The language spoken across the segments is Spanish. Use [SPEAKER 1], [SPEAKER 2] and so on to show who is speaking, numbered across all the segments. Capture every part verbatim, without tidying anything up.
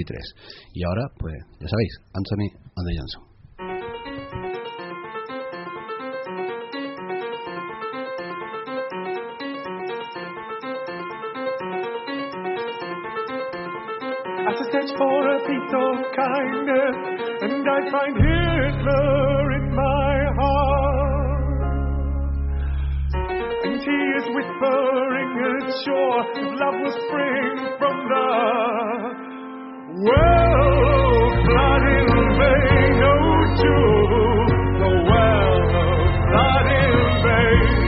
[SPEAKER 1] veintitrés. Y ahora, pues, ya sabéis, Anthony and the Johnson.
[SPEAKER 2] As I search for a piece of kindness, and I find Hitler in my heart, and he is whispering ashore, his love will spring from the well-blooded vein, oh Jew, the well-blooded vein.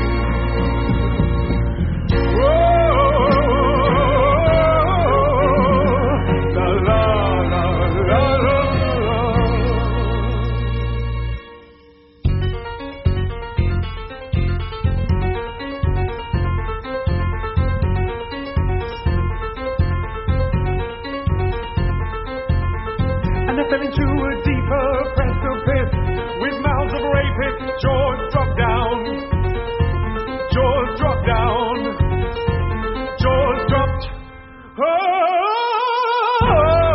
[SPEAKER 2] Fell into a deeper precipice with mouths of rapists, jaws dropped down, jaws dropped down, jaws dropped. Oh, oh,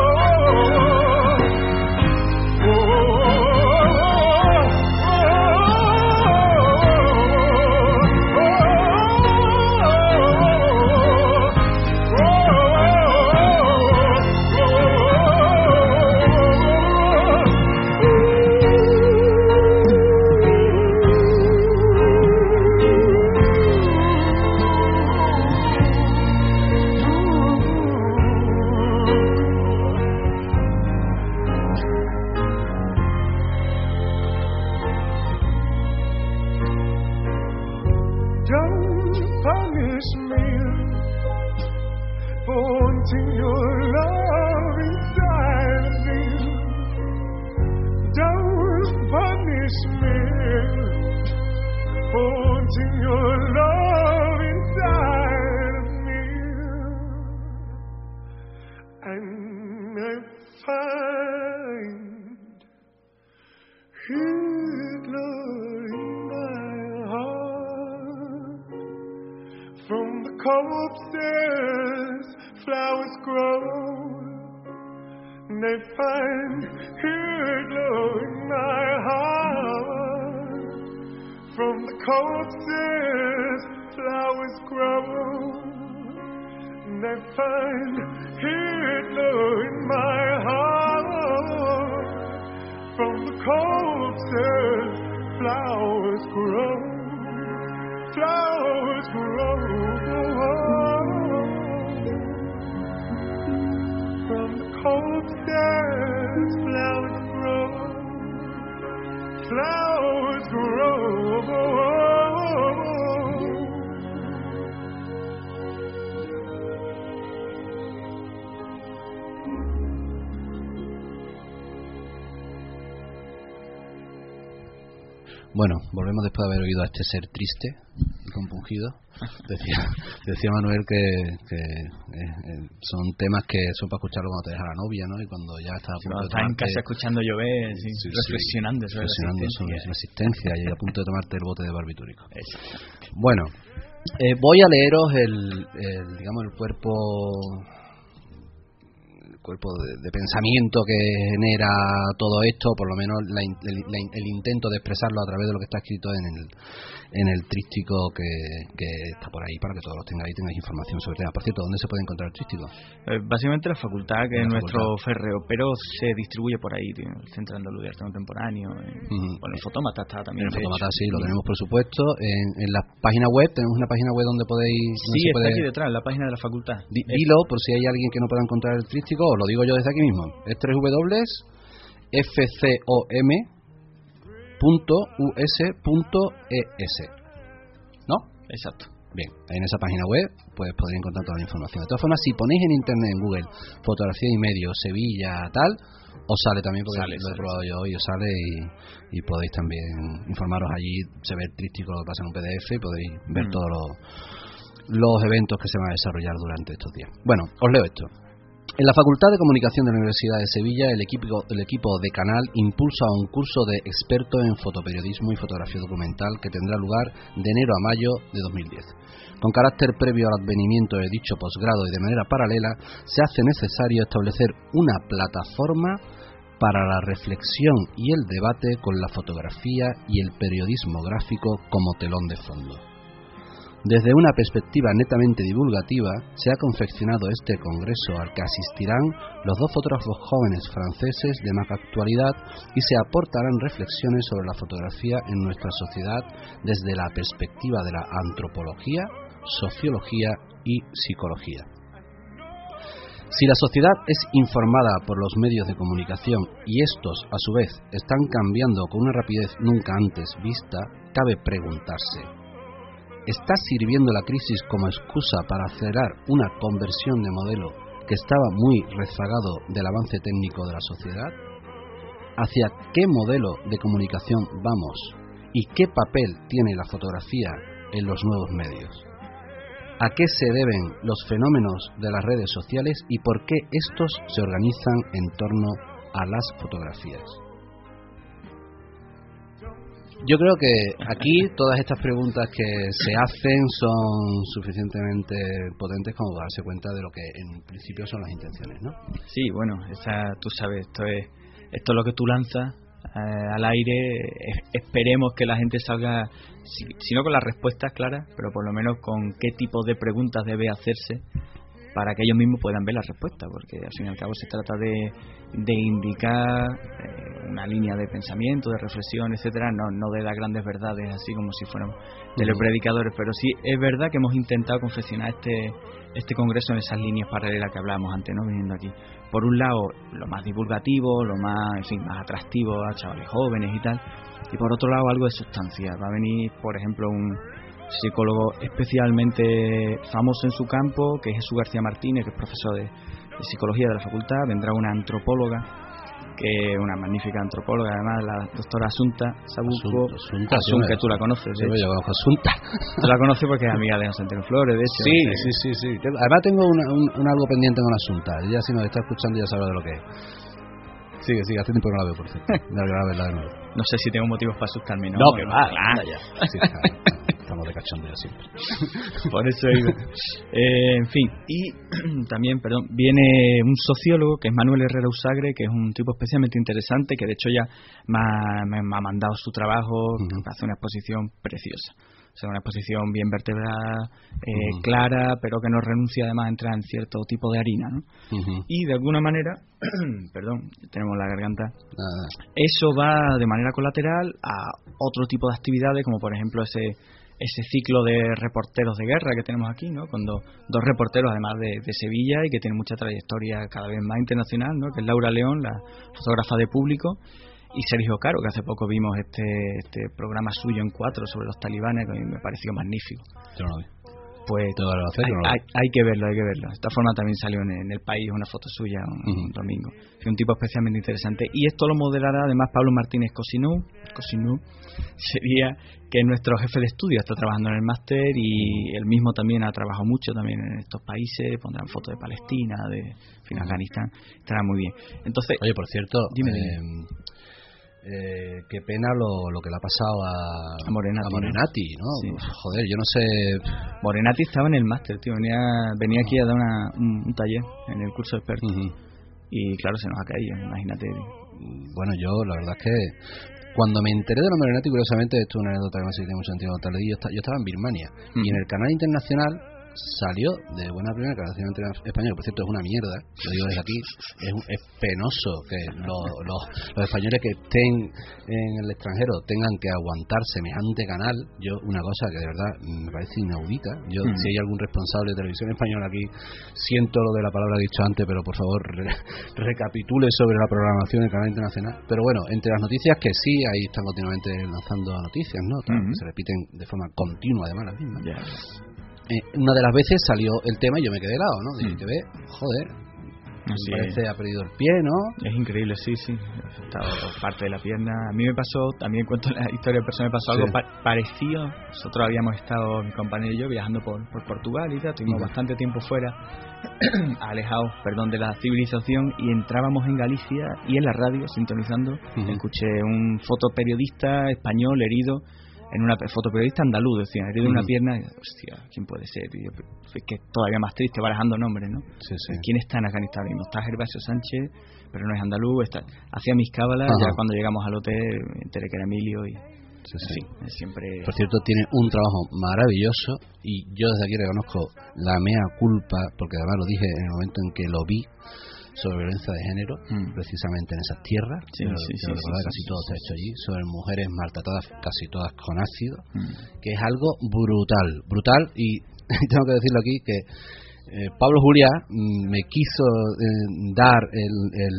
[SPEAKER 2] oh, corpses, flowers grow. They find Hitler in my heart. From the corpses, flowers grow. They find Hitler in my heart. From the corpses, flowers grow. Flowers grow. From the corpses, flowers grow. Flowers grow.
[SPEAKER 1] Bueno, volvemos después de haber oído a este ser triste y compungido. Decía, decía Manuel que, que eh, son temas que son para escucharlo cuando te deja la novia, ¿no? Y cuando ya estás a punto
[SPEAKER 3] cuando
[SPEAKER 1] de
[SPEAKER 3] estás en
[SPEAKER 1] tomarte,
[SPEAKER 3] casa escuchando llover, sí,
[SPEAKER 1] sí,
[SPEAKER 3] reflexionando,
[SPEAKER 1] sí,
[SPEAKER 3] sobre,
[SPEAKER 1] reflexionando
[SPEAKER 3] la
[SPEAKER 1] sobre la resistencia y a punto de tomarte el bote de barbitúrico.
[SPEAKER 3] Exacto.
[SPEAKER 1] Bueno, eh, voy a leeros el, el digamos el cuerpo el cuerpo de, de pensamiento que genera todo esto, por lo menos la, el, la, el intento de expresarlo a través de lo que está escrito en el en el tríptico que, que está por ahí, para que todos los tengáis tengáis información sobre el tema. Por cierto, ¿dónde se puede encontrar el tríptico?
[SPEAKER 3] Eh, básicamente la facultad, que
[SPEAKER 1] la
[SPEAKER 3] es
[SPEAKER 1] facultad.
[SPEAKER 3] nuestro férreo, pero se distribuye por ahí, tío, el Centro Andaluz de Arte Contemporáneo, eh, uh-huh. Bueno, el Fotómata está también.
[SPEAKER 1] El Fotómata sí, lo tenemos por supuesto. En, en la página web, tenemos una página web donde podéis...
[SPEAKER 3] Sí,
[SPEAKER 1] está
[SPEAKER 3] puede...
[SPEAKER 1] aquí
[SPEAKER 3] detrás, en la página de la facultad.
[SPEAKER 1] D- dilo, por si hay alguien que no pueda encontrar el tríptico, os lo digo yo desde aquí mismo. Es doble u doble u doble u punto f c o m punto u s punto e s. ¿No?
[SPEAKER 3] Exacto.
[SPEAKER 1] Bien, en esa página web pues podréis encontrar toda la información. De todas formas, si ponéis en internet, en Google, fotografía y medio, Sevilla, tal, os sale también, porque
[SPEAKER 3] sale,
[SPEAKER 1] lo
[SPEAKER 3] sale,
[SPEAKER 1] he probado
[SPEAKER 3] sale.
[SPEAKER 1] yo y os sale, y, y podéis también informaros allí. Se ve el tríptico, lo pasa en un P D F y podéis ver mm. todos los, los eventos que se van a desarrollar durante estos días. Bueno, os leo esto. En la Facultad de Comunicación de la Universidad de Sevilla, el equipo, el equipo de Canal impulsa un curso de experto en fotoperiodismo y fotografía documental que tendrá lugar de enero a mayo de dos mil diez. Con carácter previo al advenimiento de dicho posgrado y de manera paralela, se hace necesario establecer una plataforma para la reflexión y el debate con la fotografía y el periodismo gráfico como telón de fondo. Desde una perspectiva netamente divulgativa, se ha confeccionado este congreso al que asistirán los dos fotógrafos jóvenes franceses de más actualidad y se aportarán reflexiones sobre la fotografía en nuestra sociedad desde la perspectiva de la antropología, sociología y psicología. Si la sociedad es informada por los medios de comunicación y estos, a su vez, están cambiando con una rapidez nunca antes vista, cabe preguntarse: ¿está sirviendo la crisis como excusa para acelerar una conversión de modelo que estaba muy rezagado del avance técnico de la sociedad? ¿Hacia qué modelo de comunicación vamos? ¿Y qué papel tiene la fotografía en los nuevos medios? ¿A qué se deben los fenómenos de las redes sociales y por qué estos se organizan en torno a las fotografías? Yo creo que aquí todas estas preguntas que se hacen son suficientemente potentes como para darse cuenta de lo que en principio son las intenciones, ¿no?
[SPEAKER 3] Sí, bueno, esa, tú sabes, esto es esto es lo que tú lanzas eh, al aire. Es, esperemos que la gente salga, si, si no con las respuestas claras, pero por lo menos con qué tipo de preguntas debe hacerse para que ellos mismos puedan ver la respuesta, porque al fin y al cabo se trata de, de indicar eh, una línea de pensamiento, de reflexión, etcétera, no, no de dar grandes verdades así como si fuéramos telepredicadores, pero sí es verdad que hemos intentado confeccionar este este congreso en esas líneas paralelas que hablábamos antes, ¿no? Viniendo aquí, por un lado lo más divulgativo, lo más, en fin, más atractivo a chavales jóvenes y tal, y por otro lado algo de sustancia. Va a venir, por ejemplo, un psicólogo especialmente famoso en su campo, que es Jesús García Martínez, que es profesor de, de psicología de la facultad. Vendrá una antropóloga, que es una magnífica antropóloga, además, la doctora Asunta Sabuco.
[SPEAKER 1] Asunta,
[SPEAKER 3] Asun, que tú la conoces,
[SPEAKER 1] sí, yo conozco a Asunta.
[SPEAKER 3] Tú la conoces porque es amiga de Antonio Flores, de hecho.
[SPEAKER 1] Sí, sí, sí, sí. Además tengo una, un, un algo pendiente con Asunta. Ella, si nos está escuchando, ya sabe de lo que es. Sigue, sigue, hace tiempo que no la veo, por cierto. La verla de nuevo.
[SPEAKER 3] No sé si tengo motivos para asustarme, ¿no?
[SPEAKER 1] No, que va,
[SPEAKER 3] claro.
[SPEAKER 1] ya. Sí, claro. Estamos de cachondeo siempre.
[SPEAKER 3] Por eso digo. Eh, en fin, y también, perdón, viene un sociólogo que es Manuel Herrera Usagre, que es un tipo especialmente interesante, que de hecho ya me ha, me ha mandado su trabajo, uh-huh. que hace una exposición preciosa. O sea, una exposición bien vertebrada, eh, uh-huh. clara, pero que no renuncia además a entrar en cierto tipo de harina, ¿no? Uh-huh. Y de alguna manera, perdón, tenemos la garganta, uh-huh. eso va de manera colateral a otro tipo de actividades, como por ejemplo ese ese ciclo de reporteros de guerra que tenemos aquí, ¿no? Con do, dos reporteros además de, de Sevilla y que tienen mucha trayectoria cada vez más internacional, ¿no? Que es Laura León, la fotógrafa de Público, y Sergio Caro, que hace poco vimos este este programa suyo en Cuatro sobre los talibanes, que a mí me pareció magnífico.
[SPEAKER 1] Yo no lo vi.
[SPEAKER 3] Pues
[SPEAKER 1] hacer,
[SPEAKER 3] hay,
[SPEAKER 1] no
[SPEAKER 3] hay, hay que verlo, hay que verlo. De esta forma también salió en, en El País una foto suya un, uh-huh. un domingo. Es un tipo especialmente interesante. Y esto lo moderará además Pablo Martínez Cosinú, Cosinú sería que es nuestro jefe de estudio, está trabajando en el máster y él mismo también ha trabajado mucho también en estos países, pondrán fotos de Palestina, de en fin, Afganistán, estará muy bien. Entonces,
[SPEAKER 1] oye, por cierto,
[SPEAKER 3] dime,
[SPEAKER 1] eh,
[SPEAKER 3] dime.
[SPEAKER 1] Eh, qué pena lo, lo que le ha pasado a,
[SPEAKER 3] a Morenati,
[SPEAKER 1] a Morenati, ¿no?
[SPEAKER 3] Sí.
[SPEAKER 1] Joder, yo no sé.
[SPEAKER 3] Morenati estaba en el máster, tío, venía venía aquí a dar una, un, un taller en el curso de expertos. Uh-huh. Y claro, se nos ha caído, imagínate.
[SPEAKER 1] Bueno, yo la verdad es que cuando me enteré de los Morenati, curiosamente, esto es una anécdota que no sé si tiene mucho sentido contarle, yo, yo estaba en Birmania, uh-huh. y en el canal internacional salió de buena primera que la nacional española, por cierto es una mierda, lo digo desde aquí, es, es penoso que los, los, los españoles que estén en el extranjero tengan que aguantar semejante canal. Yo, una cosa que de verdad me parece inaudita, yo mm. si hay algún responsable de televisión española aquí, siento lo de la palabra dicho antes, pero por favor re, recapitule sobre la programación del canal internacional. Pero bueno, entre las noticias que sí, ahí están continuamente lanzando noticias, ¿no? Mm-hmm. Que se repiten de forma continua además las mismas. Yeah. Eh, una de las veces salió el tema y yo me quedé helado, ¿no? Dije, que ve, joder,
[SPEAKER 3] Así
[SPEAKER 1] parece
[SPEAKER 3] es.
[SPEAKER 1] ha perdido el pie, ¿no?
[SPEAKER 3] Es increíble, sí, sí. Ha afectado parte de la pierna. A mí me pasó, también cuento la historia personal, me pasó
[SPEAKER 1] Sí.
[SPEAKER 3] algo pa- parecido. Nosotros habíamos estado, mi compañero y yo, viajando por, por Portugal y tal. Tuvimos
[SPEAKER 1] Uh-huh.
[SPEAKER 3] bastante tiempo fuera, alejados, perdón, de la civilización, y entrábamos en Galicia y en la radio, sintonizando,
[SPEAKER 1] Uh-huh.
[SPEAKER 3] escuché un fotoperiodista español herido en una fotoperiodista andaluz, decían, herido en
[SPEAKER 1] Uh-huh.
[SPEAKER 3] una pierna. Y, hostia, ¿quién puede ser? Y yo, es que es todavía más triste, barajando nombres, ¿no?
[SPEAKER 1] Sí, sí.
[SPEAKER 3] ¿Quién está en Afganistán? Y no está Gervasio Sánchez, pero no es andaluz. Está, hacía mis cábalas.
[SPEAKER 1] Ajá.
[SPEAKER 3] Ya cuando llegamos al hotel me enteré que era Emilio. Y
[SPEAKER 1] Sí,
[SPEAKER 3] en
[SPEAKER 1] sí.
[SPEAKER 3] fin, es siempre.
[SPEAKER 1] Por cierto, tiene un trabajo maravilloso y yo desde aquí reconozco la mea culpa, porque además lo dije en el momento en que lo vi, sobre violencia de género,
[SPEAKER 3] Mm.
[SPEAKER 1] precisamente en esas tierras,
[SPEAKER 3] Sí,
[SPEAKER 1] quiero-
[SPEAKER 3] sí,
[SPEAKER 1] quiero
[SPEAKER 3] sí,
[SPEAKER 1] recordar,
[SPEAKER 3] sí,
[SPEAKER 1] casi
[SPEAKER 3] sí,
[SPEAKER 1] todo
[SPEAKER 3] sí,
[SPEAKER 1] está hecho allí, sobre mujeres maltratadas casi todas con ácido,
[SPEAKER 3] Mm.
[SPEAKER 1] que es algo brutal, brutal, y tengo que decirlo aquí que eh, Pablo Juliá mm, me quiso eh, dar el, el,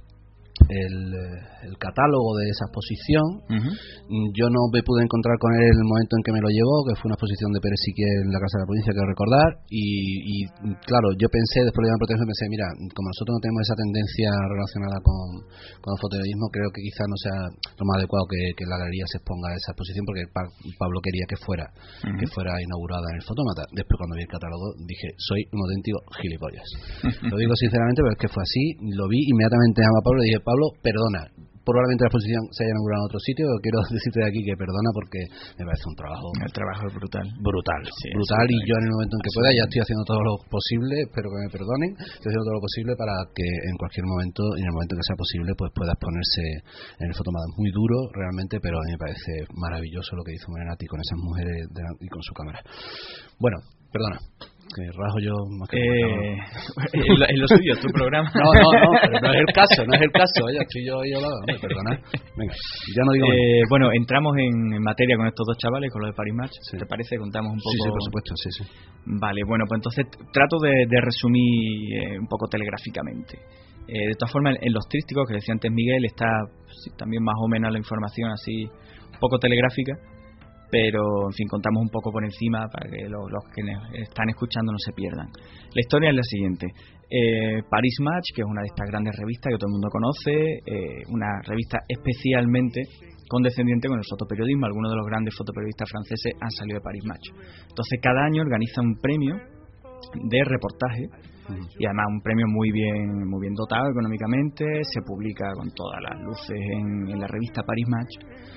[SPEAKER 1] el, eh, el catálogo de esa exposición.
[SPEAKER 3] Ujú.
[SPEAKER 1] Mm, Yo no me pude encontrar con él el momento en que me lo llevó, que fue una exposición de Pérez Sique en la Casa de la Provincia, quiero recordar, y, y claro, yo pensé, después de la protección, pensé, mira, como nosotros no tenemos esa tendencia relacionada con, con el fotoperiodismo, creo que quizás no sea lo más adecuado que, que la galería se exponga a esa exposición, porque Pa- Pablo quería que fuera
[SPEAKER 3] Ujú.
[SPEAKER 1] que fuera inaugurada en el Fotómata. Después, cuando vi el catálogo, dije, soy un auténtico gilipollas. Lo digo sinceramente, pero es que fue así, lo vi, inmediatamente llamé a Pablo y dije, Pablo, perdona, probablemente la exposición se haya inaugurado en otro sitio, pero quiero decirte de aquí que perdona porque me parece un trabajo
[SPEAKER 3] El trabajo es brutal.
[SPEAKER 1] brutal,
[SPEAKER 3] Sí,
[SPEAKER 1] brutal, y
[SPEAKER 3] absolutamente.
[SPEAKER 1] yo en el momento en que pueda ya estoy haciendo todo lo posible, espero que me perdonen, estoy haciendo todo lo posible para que en cualquier momento, y en el momento que sea posible, pues pueda exponerse en el Fotomada. Es muy duro realmente, pero a mí me parece maravilloso lo que hizo Morenati con esas mujeres de la- y con su cámara. Bueno, perdona, que rajo yo más que
[SPEAKER 3] Eh, es, lo, es lo suyo, es tu programa.
[SPEAKER 1] no, no, no, pero no es el caso, no es el caso, oye, estoy yo ahí hablando, hombre, perdona. Venga, ya no digo más.
[SPEAKER 3] Eh, bueno, entramos en, en materia con estos dos chavales, con lo de Paris Match.
[SPEAKER 1] Sí.
[SPEAKER 3] ¿Te parece? Contamos un poco.
[SPEAKER 1] Sí, sí, por supuesto, sí, sí.
[SPEAKER 3] Vale, bueno, pues entonces trato de, de resumir eh, un poco telegráficamente. Eh, de todas formas, en los trísticos que decía antes Miguel, está sí, también más o menos la información así, un poco telegráfica, pero en fin, contamos un poco por encima para que los, los que están escuchando no se pierdan. La historia es la siguiente. Eh, Paris Match, que es una de estas grandes revistas que todo el mundo conoce, eh, una revista especialmente condescendiente con el fotoperiodismo. Algunos de los grandes fotoperiodistas franceses han salido de Paris Match. Entonces cada año organiza un premio de reportaje, y además un premio muy bien muy bien dotado económicamente, se publica con todas las luces en, en la revista Paris Match.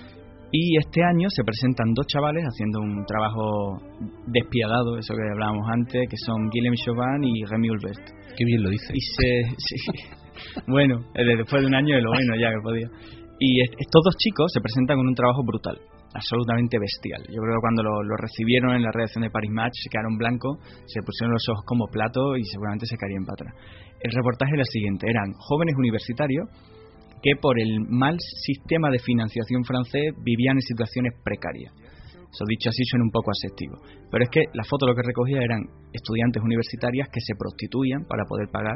[SPEAKER 3] Y este año se presentan dos chavales haciendo un trabajo despiadado, eso que hablábamos antes, que son Guillaume Chauvin y Rémi Hulbert.
[SPEAKER 1] Qué bien lo dice.
[SPEAKER 3] Y se, sí, bueno, eh, después de un año de lo bueno ya que podía. Y est- estos dos chicos se presentan con un trabajo brutal, absolutamente bestial. Yo creo que cuando lo, lo recibieron en la redacción de Paris Match se quedaron blancos, se pusieron los ojos como plato y seguramente se caerían para atrás. El reportaje era el siguiente: eran jóvenes universitarios que por el mal sistema de financiación francés vivían en situaciones precarias. Eso dicho así suena un poco aséptico, pero es que la foto lo que recogía eran estudiantes universitarias que se prostituían para poder pagar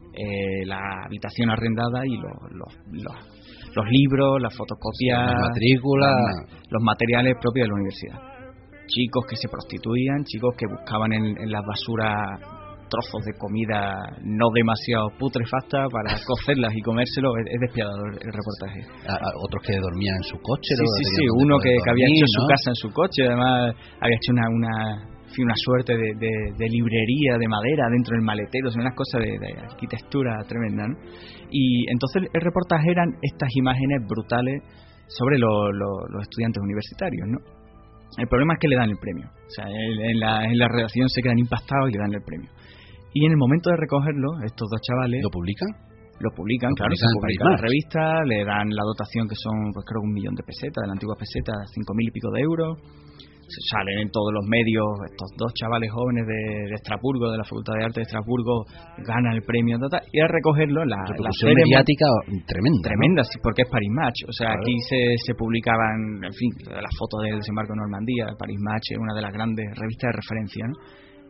[SPEAKER 3] eh, la habitación arrendada y los, los, los, los libros, las fotocopias,
[SPEAKER 1] La matrícula,
[SPEAKER 3] las- los materiales propios de la universidad. Chicos que se prostituían, chicos que buscaban en, en las basuras trozos de comida no demasiado putrefacta para cocerlas y comérselo. Es, es despiadador el reportaje.
[SPEAKER 1] a, a otros que dormían en su coche.
[SPEAKER 3] Sí,
[SPEAKER 1] luego
[SPEAKER 3] sí,
[SPEAKER 1] tenían
[SPEAKER 3] sí,
[SPEAKER 1] donde
[SPEAKER 3] uno
[SPEAKER 1] poder
[SPEAKER 3] que, que había
[SPEAKER 1] dormir,
[SPEAKER 3] hecho su
[SPEAKER 1] ¿no?
[SPEAKER 3] casa en su coche, además había hecho una una, en fin, una suerte de, de, de librería de madera dentro del maletero, son unas cosas de, de arquitectura tremenda, ¿no? Y entonces el reportaje eran estas imágenes brutales sobre lo- lo- los estudiantes universitarios, ¿no? El problema es que le dan el premio, o sea, en, en la, en la redacción se quedan impactados y le dan el premio. Y en el momento de recogerlo, estos dos chavales
[SPEAKER 1] ¿Lo publican?
[SPEAKER 3] lo publican,
[SPEAKER 1] Lo
[SPEAKER 3] claro,
[SPEAKER 1] publican
[SPEAKER 3] se
[SPEAKER 1] en
[SPEAKER 3] publica
[SPEAKER 1] Paris
[SPEAKER 3] en la
[SPEAKER 1] Match.
[SPEAKER 3] revista, le dan la dotación que son, pues creo que un millón de pesetas, de la antigua peseta, cinco mil y pico de euros. Se salen en todos los medios estos dos chavales jóvenes de, de Estrasburgo, de la Facultad de Arte de Estrasburgo, ganan el premio, ta, ta, y al recogerlo, la, la
[SPEAKER 1] Repercusión
[SPEAKER 3] ceremonia-
[SPEAKER 1] mediática tremenda. ¿no?
[SPEAKER 3] tremenda, sí, porque es Paris Match. O sea,
[SPEAKER 1] Claro.
[SPEAKER 3] aquí se, se publicaban, en fin, las fotos del desembarco en Normandía. Paris Match es una de las grandes revistas de referencia, ¿no?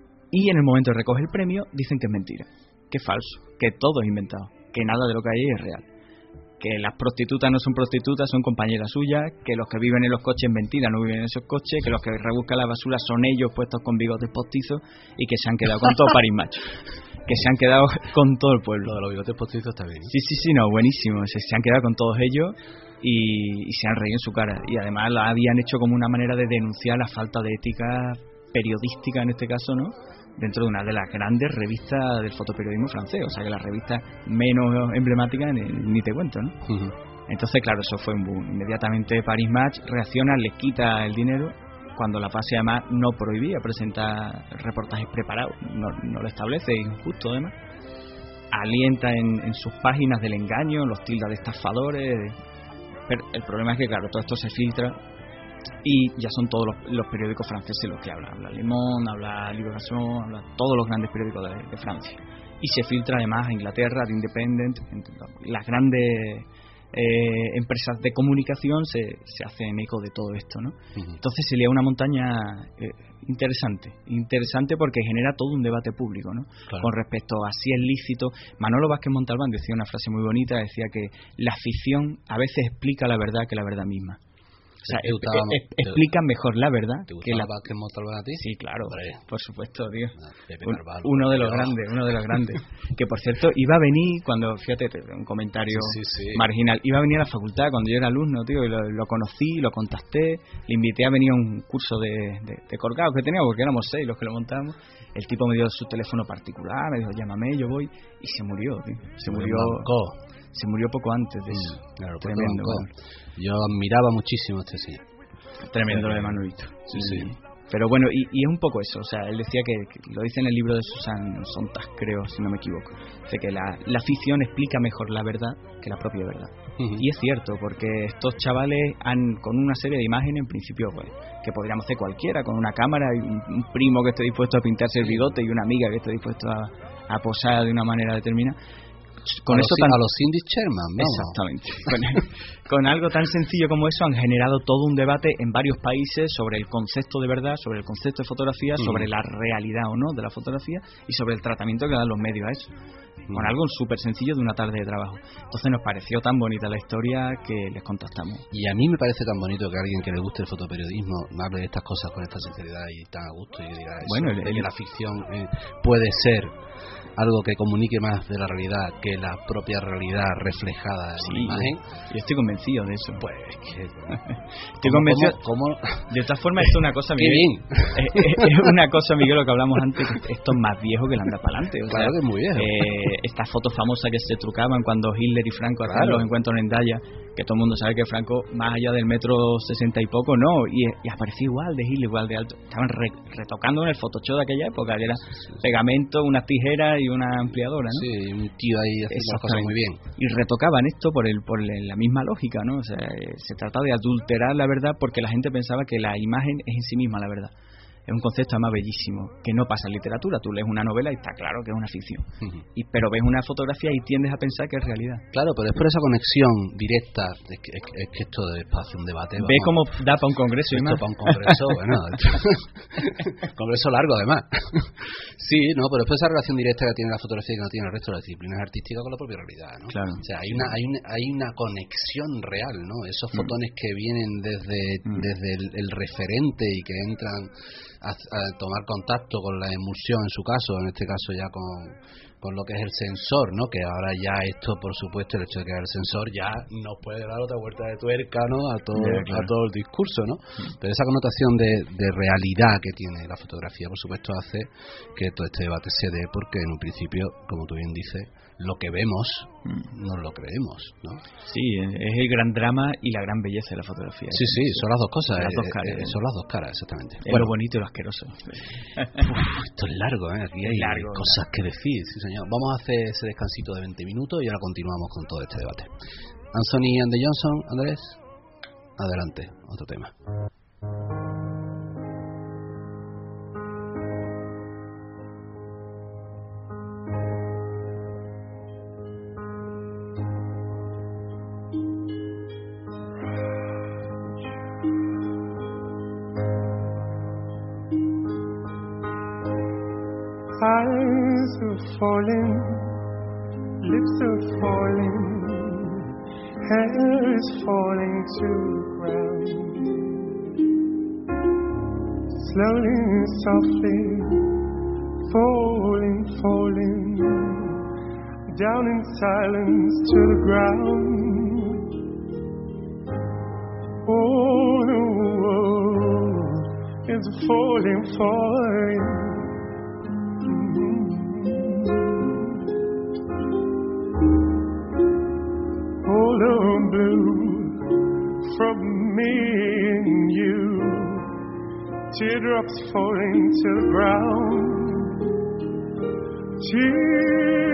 [SPEAKER 3] Y en el momento de recoger el premio dicen que es mentira, que es falso, que todo es inventado, que nada de lo que hay ahí es real, que las prostitutas no son prostitutas, son compañeras suyas, que los que viven en los coches mentira, no viven en esos coches, que los que rebuscan la basura son ellos puestos con bigotes postizos y que se han quedado con todo Paris Match. que se han quedado con todo el pueblo.
[SPEAKER 1] Lo de los bigotes postizos está bien, ¿no?
[SPEAKER 3] Sí, sí, sí, no, buenísimo. Se, se han quedado con todos ellos y, y se han reído en su cara. Y además la habían hecho como una manera de denunciar la falta de ética periodística, en este caso, ¿no? Dentro de una de las grandes revistas del fotoperiodismo francés. O sea, que las revistas menos emblemáticas ni, ni te cuento, ¿no? Uh-huh. Entonces, claro, eso fue un boom. Inmediatamente Paris Match reacciona, les quita el dinero, cuando la P A S además no prohibía presentar reportajes preparados, no, no lo establece, es injusto además. Alienta en, en sus páginas del engaño, los tilda de estafadores, pero el problema es que, claro, todo esto se filtra y ya son todos los, los periódicos franceses los que hablan. Habla Le Monde, habla Libération, habla todos los grandes periódicos de, de Francia. Y se filtra además a Inglaterra, The Independent, las grandes eh, empresas de comunicación se, se hacen eco de todo esto, ¿no? Uh-huh. Entonces se lía una montaña eh, interesante, interesante porque genera todo un debate público, ¿no? Claro. Con respecto a si es lícito. Manolo Vázquez Montalbán decía una frase muy bonita, decía que la ficción a veces explica la verdad que la verdad misma. O sea, es, es, explica mejor la verdad.
[SPEAKER 1] ¿Te
[SPEAKER 3] que la
[SPEAKER 1] Vázquez Montalbán a ti?
[SPEAKER 3] Sí, claro,
[SPEAKER 1] Hombre.
[SPEAKER 3] Por supuesto, tío.
[SPEAKER 1] No,
[SPEAKER 3] un, uno de los grandes, uno de los grandes. Que por cierto, iba a venir cuando, fíjate, un comentario
[SPEAKER 1] sí, sí, sí.
[SPEAKER 3] marginal, iba a venir a la facultad cuando yo era alumno, tío, y lo, lo conocí, lo contacté, le invité a venir a un curso de, de, de colgados que teníamos, porque éramos seis los que lo montábamos. El tipo me dio su teléfono particular, me dijo, llámame, yo voy, y se murió, tío. Se murió. Se murió poco antes de eso.
[SPEAKER 1] Mm, claro,
[SPEAKER 3] tremendo.
[SPEAKER 1] Yo admiraba muchísimo a este señor.
[SPEAKER 3] Tremendo lo de Manolito.
[SPEAKER 1] Sí, sí.
[SPEAKER 3] Pero bueno, y, y es un poco eso. O sea, él decía que, que lo dice en el libro de Susan Sontag, creo, si no me equivoco. Dice que la, la ficción explica mejor la verdad que la propia verdad. Uh-huh. Y es cierto, porque estos chavales han, con una serie de imágenes, en principio, pues, que podríamos hacer cualquiera, con una cámara y un, un primo que esté dispuesto a pintarse el bigote y una amiga que esté dispuesto a, a posar de una manera determinada. Con
[SPEAKER 1] a
[SPEAKER 3] eso
[SPEAKER 1] los, tan... a los Cindy Sherman, ¿no?
[SPEAKER 3] Exactamente. Con, con algo tan sencillo como eso han generado todo un debate en varios países sobre el concepto de verdad, sobre el concepto de fotografía, mm. sobre la realidad o no de la fotografía y sobre el tratamiento que dan los medios a eso. Mm. Con algo súper sencillo de una tarde de trabajo. Entonces nos pareció tan bonita la historia que les contactamos.
[SPEAKER 1] Y a mí me parece tan bonito que alguien que le guste el fotoperiodismo me hable de estas cosas con esta sinceridad y tan a gusto y diga eso, bueno, el, el... que la ficción eh, puede ser algo que comunique más de la realidad que la propia realidad reflejada
[SPEAKER 3] sí,
[SPEAKER 1] en la imagen.
[SPEAKER 3] Yo estoy convencido de eso.
[SPEAKER 1] Pues que
[SPEAKER 3] estoy convencido. ¿cómo, cómo? De todas formas, esto es una cosa, Miguel.
[SPEAKER 1] Qué
[SPEAKER 3] bien. Es, es una cosa, Miguel, lo que hablamos antes, que esto es más viejo que el anda para adelante.
[SPEAKER 1] Claro sea, que es muy viejo.
[SPEAKER 3] Eh, estas fotos famosas que se trucaban cuando Hitler y Franco claro. hacían los encuentros en Endaya, que todo el mundo sabe que Franco, más allá del metro sesenta y poco, no, y, y aparecía igual de Hitler, igual de alto. Estaban re, retocando en el Photoshop de aquella época, que era sí, sí, sí. pegamento, unas tijeras y una ampliadora, ¿no?
[SPEAKER 1] Sí, un tío ahí haciendo las cosas muy bien.
[SPEAKER 3] Y retocaban esto por el por la misma lógica, ¿no? O sea, se trata de adulterar la verdad porque la gente pensaba que la imagen es en sí misma la verdad. Es un concepto además bellísimo, que no pasa en literatura. Tú lees una novela y está claro que es una ficción. Uh-huh. Y, pero ves una fotografía y tiendes a pensar que es realidad.
[SPEAKER 1] Claro, pero es por esa conexión directa. Es que, es, es que esto es para hacer un debate.
[SPEAKER 3] Ve cómo da para un congreso y más.
[SPEAKER 1] Esto para un congreso, bueno. Congreso largo, además. Sí, no, pero es por esa relación directa que tiene la fotografía y que no tiene el resto de las disciplinas artísticas con la propia realidad, ¿no?
[SPEAKER 3] Claro.
[SPEAKER 1] O sea, hay una, hay una, hay una conexión real, ¿no? Esos fotones mm. que vienen desde, mm. desde el, el referente y que entran A, a tomar contacto con la emulsión en su caso, en este caso ya con, con lo que es el sensor, ¿no? Que ahora ya esto, por supuesto, el hecho de que haya el sensor ya nos puede dar otra vuelta de tuerca, ¿no? A todo, yeah, claro. a todo el discurso, ¿no? Pero esa connotación de, de realidad que tiene la fotografía, por supuesto, hace que todo este debate se dé porque en un principio, como tú bien dices, lo que vemos no lo creemos, ¿no?
[SPEAKER 3] Sí, es el gran drama y la gran belleza de la fotografía.
[SPEAKER 1] Sí, sí, son las dos cosas.
[SPEAKER 3] Las
[SPEAKER 1] eh,
[SPEAKER 3] dos caras.
[SPEAKER 1] Eh, son las dos caras, exactamente.
[SPEAKER 3] Es bueno, lo bonito y lo asqueroso.
[SPEAKER 1] Uf, esto es largo, ¿eh? Aquí hay
[SPEAKER 3] largo,
[SPEAKER 1] cosas ¿verdad? Que decir, sí señor. Vamos a hacer ese descansito de veinte minutos y ahora continuamos con todo este debate. Anthony and the Johnson, Andrés, adelante, otro tema.
[SPEAKER 2] Eyes are falling, lips are falling, hair is falling to the ground. Slowly and softly, falling, falling down in silence to the ground. Oh, the world is falling, falling. Mm-hmm. All the blue from me and you, teardrops falling to the ground. Tears